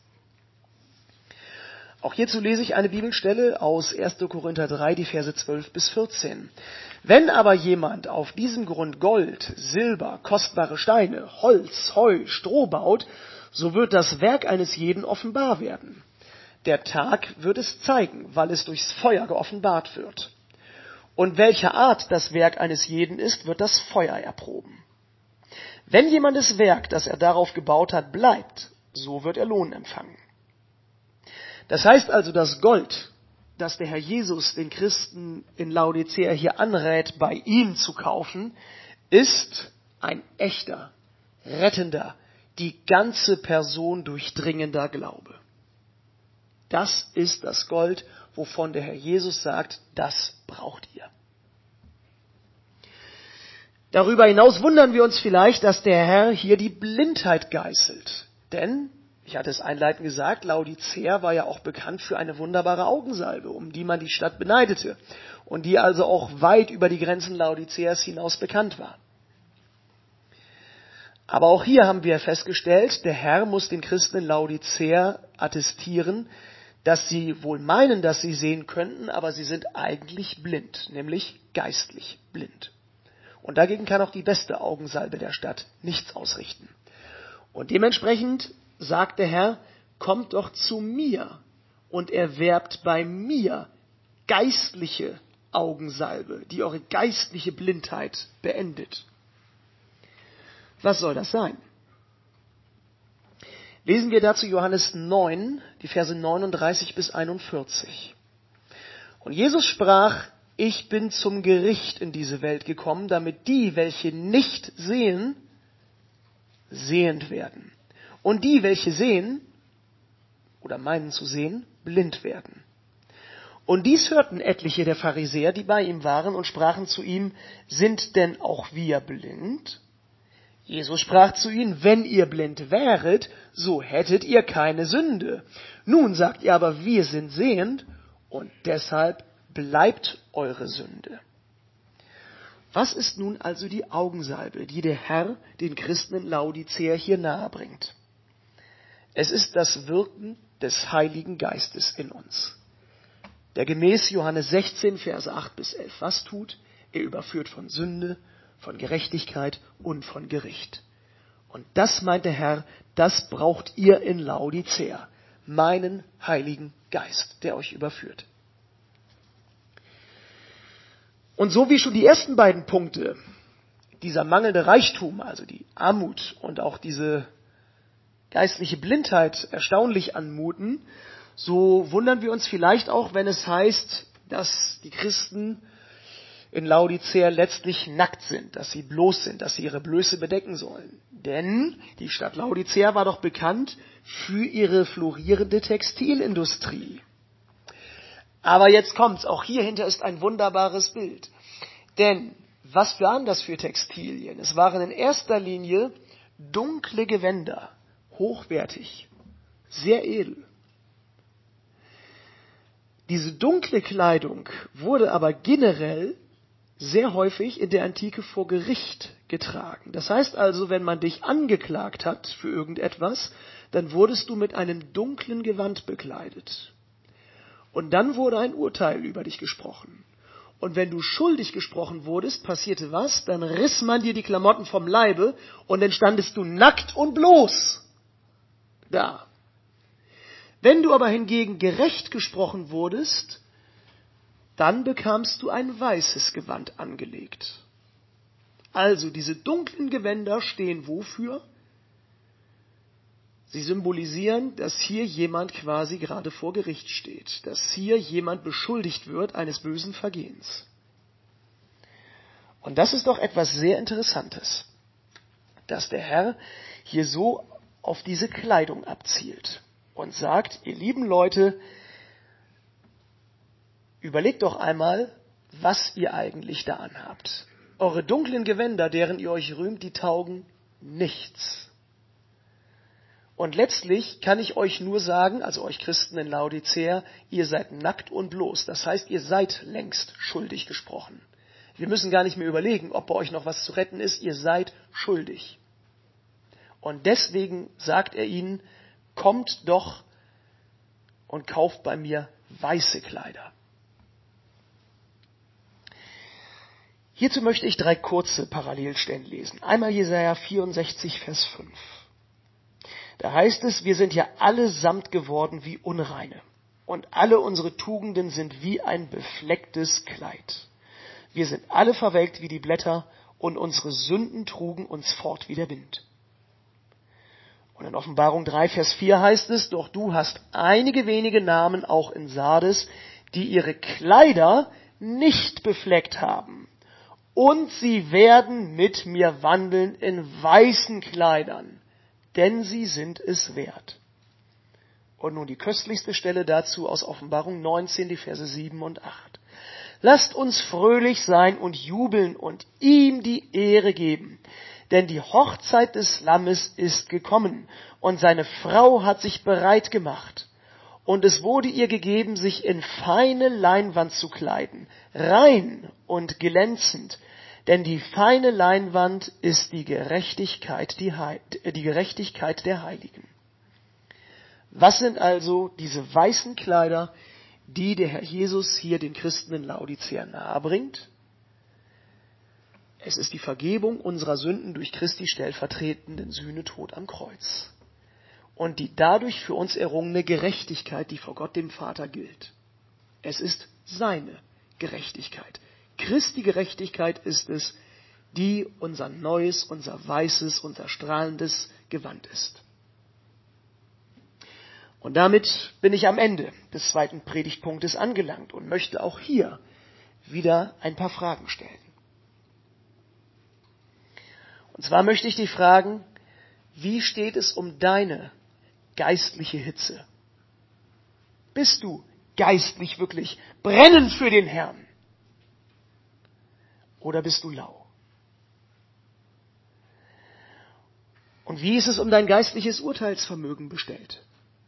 Auch hierzu lese ich eine Bibelstelle aus 1. Korinther 3, die Verse 12 bis 14. Wenn aber jemand auf diesem Grund Gold, Silber, kostbare Steine, Holz, Heu, Stroh baut, so wird das Werk eines jeden offenbar werden. Der Tag wird es zeigen, weil es durchs Feuer geoffenbart wird. Und welcher Art das Werk eines jeden ist, wird das Feuer erproben. Wenn jemandes Werk, das er darauf gebaut hat, bleibt, so wird er Lohn empfangen. Das heißt also, das Gold, das der Herr Jesus den Christen in Laodicea hier anrät, bei ihm zu kaufen, ist ein echter, rettender, die ganze Person durchdringender Glaube. Das ist das Gold, wovon der Herr Jesus sagt, das braucht ihr. Darüber hinaus wundern wir uns vielleicht, dass der Herr hier die Blindheit geißelt. Denn, ich hatte es einleitend gesagt, Laodicea war ja auch bekannt für eine wunderbare Augensalbe, um die man die Stadt beneidete und die also auch weit über die Grenzen Laodiceas hinaus bekannt war. Aber auch hier haben wir festgestellt, der Herr muss den Christen in Laodicea attestieren, dass sie wohl meinen, dass sie sehen könnten, aber sie sind eigentlich blind, nämlich geistlich blind. Und dagegen kann auch die beste Augensalbe der Stadt nichts ausrichten. Und dementsprechend sagt der Herr, kommt doch zu mir und erwerbt bei mir geistliche Augensalbe, die eure geistliche Blindheit beendet. Was soll das sein? Lesen wir dazu Johannes 9, die Verse 39 bis 41. Und Jesus sprach, ich bin zum Gericht in diese Welt gekommen, damit die, welche nicht sehen, sehend werden. Und die, welche sehen, oder meinen zu sehen, blind werden. Und dies hörten etliche der Pharisäer, die bei ihm waren, und sprachen zu ihm, sind denn auch wir blind? Jesus sprach zu ihnen, wenn ihr blind wäret, so hättet ihr keine Sünde. Nun sagt ihr aber, wir sind sehend und deshalb bleibt eure Sünde. Was ist nun also die Augensalbe, die der Herr den Christen in Laodicea hier nahebringt? Es ist das Wirken des Heiligen Geistes in uns, der gemäß Johannes 16, Verse 8 bis 11 was tut? Er überführt von Sünde, von Gerechtigkeit und von Gericht. Und das meint der Herr, das braucht ihr in Laodicea, meinen Heiligen Geist, der euch überführt. Und so wie schon die ersten beiden Punkte, dieser mangelnde Reichtum, also die Armut und auch diese geistliche Blindheit erstaunlich anmuten, so wundern wir uns vielleicht auch, wenn es heißt, dass die Christen in Laodicea letztlich nackt sind, dass sie bloß sind, dass sie ihre Blöße bedecken sollen. Denn die Stadt Laodicea war doch bekannt für ihre florierende Textilindustrie. Aber jetzt kommt's, auch hierhinter ist ein wunderbares Bild. Denn was waren das für Textilien? Es waren in erster Linie dunkle Gewänder, hochwertig, sehr edel. Diese dunkle Kleidung wurde aber generell sehr häufig in der Antike vor Gericht getragen. Das heißt also, wenn man dich angeklagt hat für irgendetwas, dann wurdest du mit einem dunklen Gewand bekleidet. Und dann wurde ein Urteil über dich gesprochen. Und wenn du schuldig gesprochen wurdest, passierte was? Dann riss man dir die Klamotten vom Leibe und dann standest du nackt und bloß da. Wenn du aber hingegen gerecht gesprochen wurdest, dann bekamst du ein weißes Gewand angelegt. Also diese dunklen Gewänder stehen wofür? Sie symbolisieren, dass hier jemand quasi gerade vor Gericht steht, dass hier jemand beschuldigt wird eines bösen Vergehens. Und das ist doch etwas sehr Interessantes, dass der Herr hier so auf diese Kleidung abzielt und sagt, ihr lieben Leute, überlegt doch einmal, was ihr eigentlich da anhabt. Eure dunklen Gewänder, deren ihr euch rühmt, die taugen nichts. Und letztlich kann ich euch nur sagen, also euch Christen in Laodicea, ihr seid nackt und bloß. Das heißt, ihr seid längst schuldig gesprochen. Wir müssen gar nicht mehr überlegen, ob bei euch noch was zu retten ist. Ihr seid schuldig. Und deswegen sagt er ihnen, kommt doch und kauft bei mir weiße Kleider. Hierzu möchte ich 3 kurze Parallelstellen lesen. Einmal Jesaja 64, Vers 5. Da heißt es, wir sind ja allesamt geworden wie Unreine und alle unsere Tugenden sind wie ein beflecktes Kleid. Wir sind alle verwelkt wie die Blätter und unsere Sünden trugen uns fort wie der Wind. Und in Offenbarung 3, Vers 4 heißt es, doch du hast einige wenige Namen auch in Sardes, die ihre Kleider nicht befleckt haben. Und sie werden mit mir wandeln in weißen Kleidern, denn sie sind es wert. Und nun die köstlichste Stelle dazu aus Offenbarung 19, die Verse 7 und 8. Lasst uns fröhlich sein und jubeln und ihm die Ehre geben, denn die Hochzeit des Lammes ist gekommen und seine Frau hat sich bereit gemacht. Und es wurde ihr gegeben, sich in feine Leinwand zu kleiden, rein und glänzend, denn die feine Leinwand ist die Gerechtigkeit der Heiligen. Was sind also diese weißen Kleider, die der Herr Jesus hier den Christen in Laodicea nahebringt? Es ist die Vergebung unserer Sünden durch Christi stellvertretenden Sühnetod am Kreuz. Und die dadurch für uns errungene Gerechtigkeit, die vor Gott dem Vater gilt. Es ist seine Gerechtigkeit. Christi Gerechtigkeit ist es, die unser neues, unser weißes, unser strahlendes Gewand ist. Und damit bin ich am Ende des 2. Predigtpunktes angelangt und möchte auch hier wieder ein paar Fragen stellen. Und zwar möchte ich dich fragen, wie steht es um deine geistliche Hitze? Bist du geistlich wirklich brennend für den Herrn? Oder bist du lau? Und wie ist es um dein geistliches Urteilsvermögen bestellt?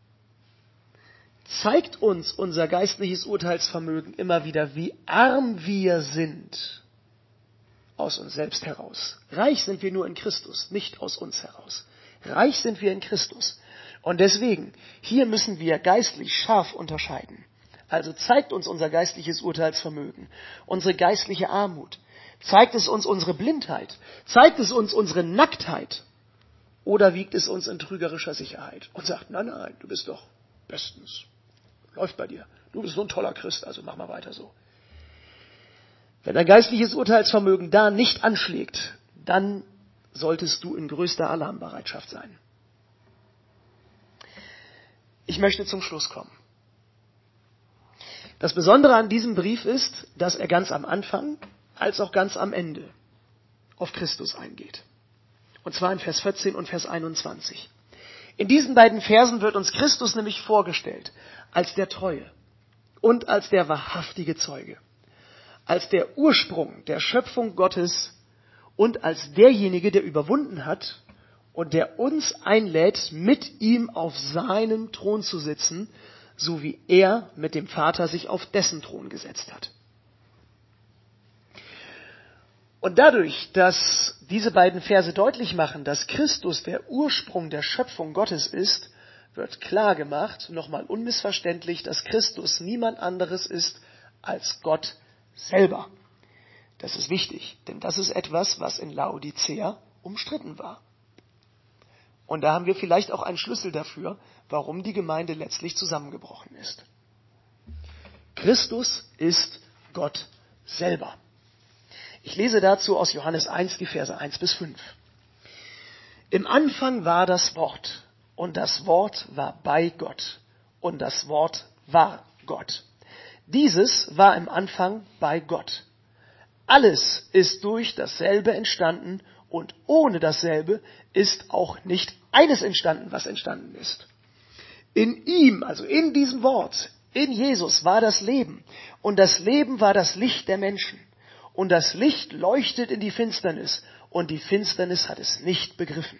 Zeigt uns unser geistliches Urteilsvermögen immer wieder, wie arm wir sind aus uns selbst heraus. Reich sind wir nur in Christus, nicht aus uns heraus. Reich sind wir in Christus. Und deswegen, hier müssen wir geistlich scharf unterscheiden. Also zeigt uns unser geistliches Urteilsvermögen, unsere geistliche Armut, zeigt es uns unsere Blindheit, zeigt es uns unsere Nacktheit oder wiegt es uns in trügerischer Sicherheit und sagt, nein, nein, du bist doch bestens, läuft bei dir, du bist so ein toller Christ, also mach mal weiter so. Wenn dein geistliches Urteilsvermögen da nicht anschlägt, dann solltest du in größter Alarmbereitschaft sein. Ich möchte zum Schluss kommen. Das Besondere an diesem Brief ist, dass er ganz am Anfang als auch ganz am Ende auf Christus eingeht. Und zwar in Vers 14 und Vers 21. In diesen beiden Versen wird uns Christus nämlich vorgestellt als der Treue und als der wahrhaftige Zeuge, als der Ursprung der Schöpfung Gottes und als derjenige, der überwunden hat und der uns einlädt, mit ihm auf seinem Thron zu sitzen, so wie er mit dem Vater sich auf dessen Thron gesetzt hat. Und dadurch, dass diese beiden Verse deutlich machen, dass Christus der Ursprung der Schöpfung Gottes ist, wird klar gemacht, nochmal unmissverständlich, dass Christus niemand anderes ist als Gott selber. Das ist wichtig, denn das ist etwas, was in Laodicea umstritten war. Und da haben wir vielleicht auch einen Schlüssel dafür, warum die Gemeinde letztlich zusammengebrochen ist. Christus ist Gott selber. Ich lese dazu aus Johannes 1, die Verse 1 bis 5. Im Anfang war das Wort, und das Wort war bei Gott, und das Wort war Gott. Dieses war im Anfang bei Gott. Alles ist durch dasselbe entstanden, und ohne dasselbe ist auch nicht eines entstanden, was entstanden ist. In ihm, also in diesem Wort, in Jesus war das Leben. Und das Leben war das Licht der Menschen. Und das Licht leuchtet in die Finsternis. Und die Finsternis hat es nicht begriffen.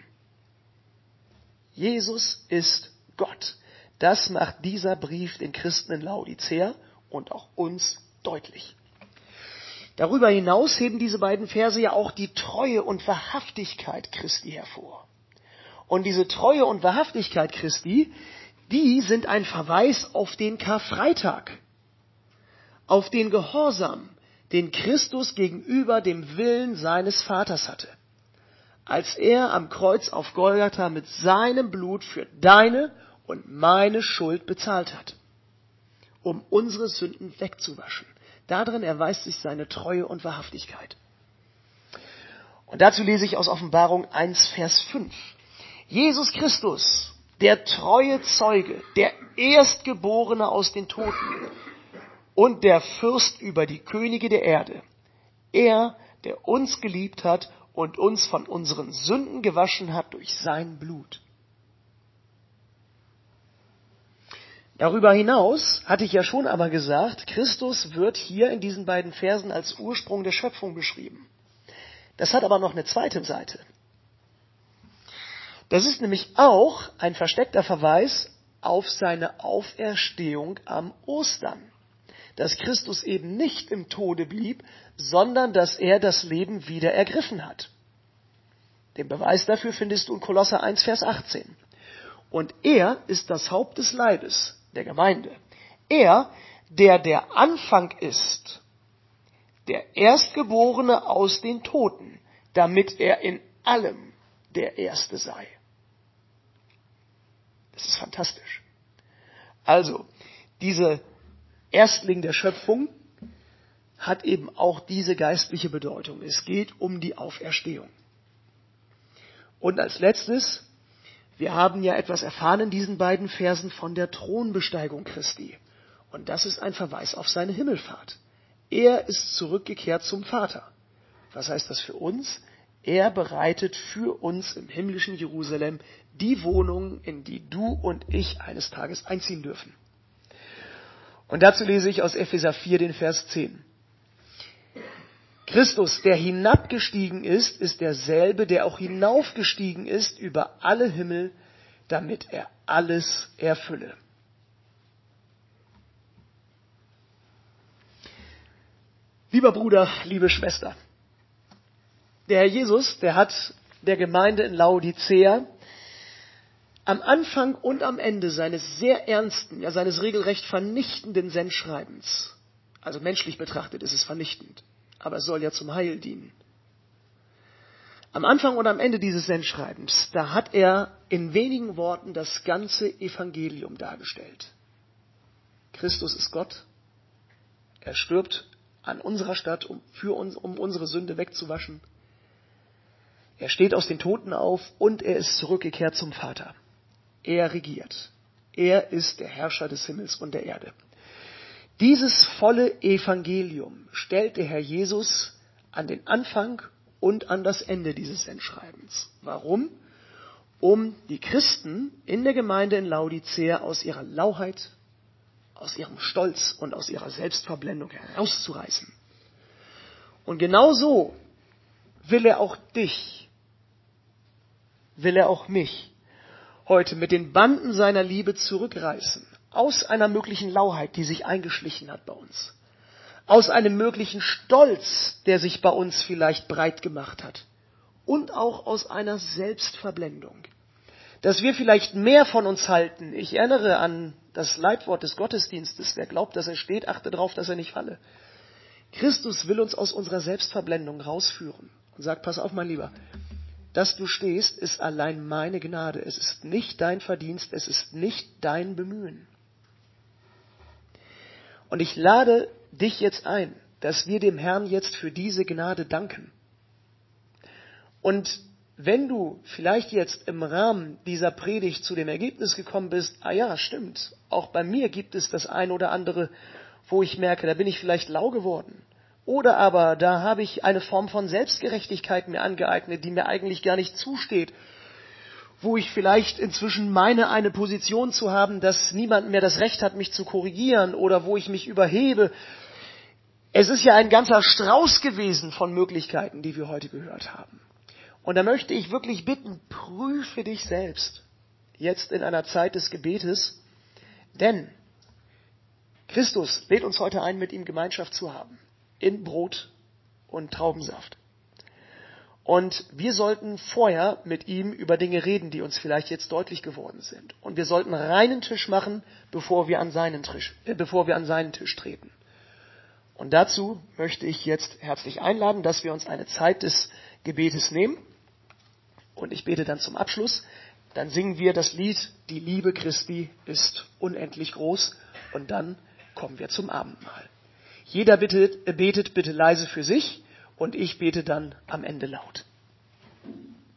Jesus ist Gott. Das macht dieser Brief den Christen in Laodicea und auch uns deutlich. Darüber hinaus heben diese beiden Verse ja auch die Treue und Wahrhaftigkeit Christi hervor. Und diese Treue und Wahrhaftigkeit Christi, die sind ein Verweis auf den Karfreitag, auf den Gehorsam, den Christus gegenüber dem Willen seines Vaters hatte, als er am Kreuz auf Golgatha mit seinem Blut für deine und meine Schuld bezahlt hat, um unsere Sünden wegzuwaschen. Darin erweist sich seine Treue und Wahrhaftigkeit. Und dazu lese ich aus Offenbarung 1, Vers 5. Jesus Christus, der treue Zeuge, der Erstgeborene aus den Toten und der Fürst über die Könige der Erde. Er, der uns geliebt hat und uns von unseren Sünden gewaschen hat durch sein Blut. Darüber hinaus hatte ich ja schon aber gesagt, Christus wird hier in diesen beiden Versen als Ursprung der Schöpfung beschrieben. Das hat aber noch eine zweite Seite. Das ist nämlich auch ein versteckter Verweis auf seine Auferstehung am Ostern. Dass Christus eben nicht im Tode blieb, sondern dass er das Leben wieder ergriffen hat. Den Beweis dafür findest du in Kolosser 1, Vers 18. Und er ist das Haupt des Leibes, der Gemeinde. Er, der der Anfang ist, der Erstgeborene aus den Toten, damit er in allem der Erste sei. Das ist fantastisch. Also, diese Erstling der Schöpfung hat eben auch diese geistliche Bedeutung. Es geht um die Auferstehung. Und als letztes, wir haben ja etwas erfahren in diesen beiden Versen von der Thronbesteigung Christi. Und das ist ein Verweis auf seine Himmelfahrt. Er ist zurückgekehrt zum Vater. Was heißt das für uns? Er bereitet für uns im himmlischen Jerusalem die Wohnung, in die du und ich eines Tages einziehen dürfen. Und dazu lese ich aus Epheser 4 den Vers 10. Christus, der hinabgestiegen ist derselbe, der auch hinaufgestiegen ist über alle Himmel, damit er alles erfülle. Lieber Bruder, liebe Schwester, Der Herr Jesus, der hat der Gemeinde in Laodicea am Anfang und am Ende seines sehr ernsten, ja seines regelrecht vernichtenden Sendschreibens, also menschlich betrachtet ist es vernichtend, aber es soll ja zum Heil dienen. Am Anfang und am Ende dieses Sendschreibens, da hat er in wenigen Worten das ganze Evangelium dargestellt. Christus ist Gott. Er stirbt an unserer Stadt, um unsere Sünde wegzuwaschen. Er steht aus den Toten auf und er ist zurückgekehrt zum Vater. Er regiert. Er ist der Herrscher des Himmels und der Erde. Dieses volle Evangelium stellt der Herr Jesus an den Anfang und an das Ende dieses Sendschreibens. Warum? Um die Christen in der Gemeinde in Laodicea aus ihrer Lauheit, aus ihrem Stolz und aus ihrer Selbstverblendung herauszureißen. Und genau so will er auch dich, will er auch mich heute mit den Banden seiner Liebe zurückreißen, aus einer möglichen Lauheit, die sich eingeschlichen hat bei uns, aus einem möglichen Stolz, der sich bei uns vielleicht breit gemacht hat und auch aus einer Selbstverblendung, dass wir vielleicht mehr von uns halten. Ich erinnere an das Leitwort des Gottesdienstes, wer glaubt, dass er steht, achte darauf, dass er nicht falle. Christus will uns aus unserer Selbstverblendung rausführen und sagt, pass auf, mein Lieber, dass du stehst, ist allein meine Gnade. Es ist nicht dein Verdienst, es ist nicht dein Bemühen. Und ich lade dich jetzt ein, dass wir dem Herrn jetzt für diese Gnade danken. Und wenn du vielleicht jetzt im Rahmen dieser Predigt zu dem Ergebnis gekommen bist, ah ja, stimmt, auch bei mir gibt es das ein oder andere, wo ich merke, da bin ich vielleicht lau geworden. Oder aber da habe ich eine Form von Selbstgerechtigkeit mir angeeignet, die mir eigentlich gar nicht zusteht, wo ich vielleicht inzwischen meine, eine Position zu haben, dass niemand mehr das Recht hat, mich zu korrigieren oder wo ich mich überhebe. Es ist ja ein ganzer Strauß gewesen von Möglichkeiten, die wir heute gehört haben. Und da möchte ich wirklich bitten, prüfe dich selbst jetzt in einer Zeit des Gebetes, denn Christus lädt uns heute ein, mit ihm Gemeinschaft zu haben, in Brot und Traubensaft. Und wir sollten vorher mit ihm über Dinge reden, die uns vielleicht jetzt deutlich geworden sind. Und wir sollten reinen Tisch machen, bevor wir an seinen Tisch treten. Und dazu möchte ich jetzt herzlich einladen, dass wir uns eine Zeit des Gebetes nehmen. Und ich bete dann zum Abschluss. Dann singen wir das Lied, die Liebe Christi ist unendlich groß. Und dann kommen wir zum Abendmahl. Jeder betet bitte leise für sich und ich bete dann am Ende laut.